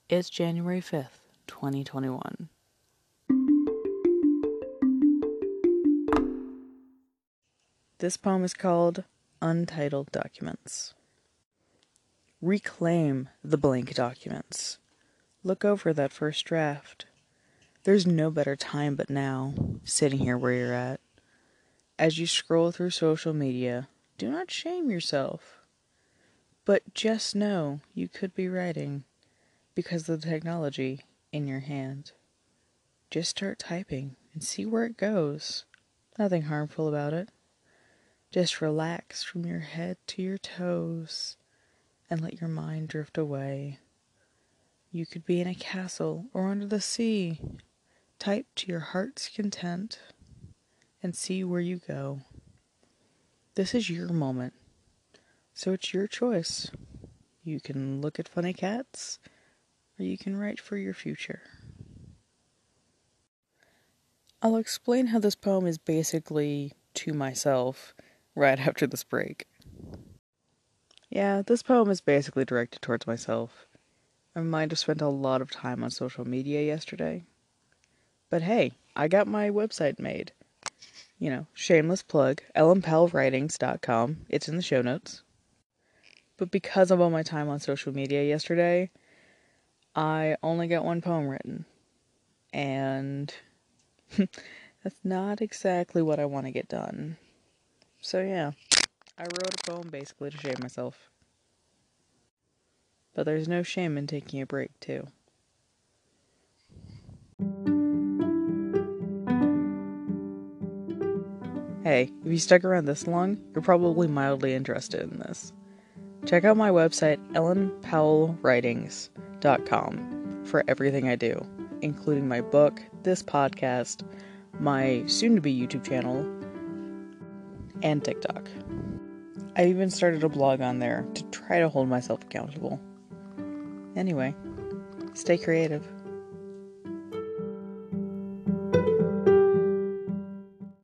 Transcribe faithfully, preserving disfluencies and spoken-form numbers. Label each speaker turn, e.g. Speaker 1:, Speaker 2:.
Speaker 1: It's January fifth, twenty twenty-one. This poem is called Untitled Documents. Reclaim the blank documents. Look over that first draft. There's no better time but now, sitting here where you're at. As you scroll through social media, do not shame yourself. But just know you could be writing because of the technology in your hand. Just start typing and see where it goes. Nothing harmful about it. Just relax from your head to your toes and let your mind drift away. You could be in a castle or under the sea. Type to your heart's content and see where you go. This is your moment, so it's your choice. You can look at funny cats, or you can write for your future. I'll explain how this poem is basically to myself right after this break. Yeah, this poem is basically directed towards myself. I might have spent a lot of time on social media yesterday. But hey, I got my website made. You know, shameless plug, ellen powell writings dot com. It's in the show notes. But because of all my time on social media yesterday, I only got one poem written. And that's not exactly what I want to get done. So yeah, I wrote a poem basically to shame myself. But there's no shame in taking a break, too. Hey, if you stuck around this long, you're probably mildly interested in this. Check out my website, ellen powell writings dot com, for everything I do, including my book, this podcast, my soon-to-be YouTube channel, and TikTok. I even started a blog on there to try to hold myself accountable. Anyway, stay creative.